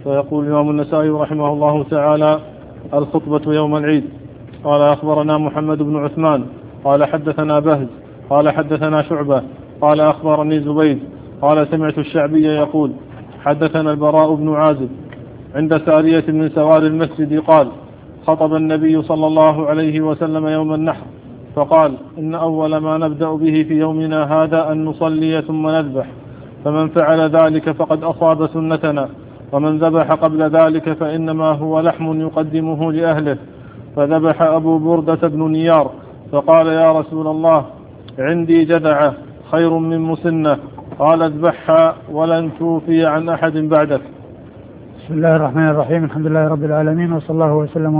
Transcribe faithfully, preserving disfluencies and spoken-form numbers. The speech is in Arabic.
فيقول الإمام النسائي رحمه الله تعالى: الخطبة يوم العيد. قال: أخبرنا محمد بن عثمان قال حدثنا بهز قال حدثنا شعبة قال أخبرني زبيد قال سمعت الشعبي يقول: حدثنا البراء بن عازب عند سارية من سوار المسجد قال: خطب النبي صلى الله عليه وسلم يوم النحر فقال: إن أول ما نبدأ به في يومنا هذا أن نصلي ثم نذبح، فمن فعل ذلك فقد أصاب سنتنا، ومن ذبح قبل ذلك فإنما هو لحم يقدمه لأهله. فذبح أبو بردة بن نيار فقال: يا رسول الله، عندي جذعة خير من مسنة. قال: اذبحها ولن توفي عن أحد بعدك. بسم الله الرحمن الرحيم. الحمد لله رب العالمين، وصلى الله وسلم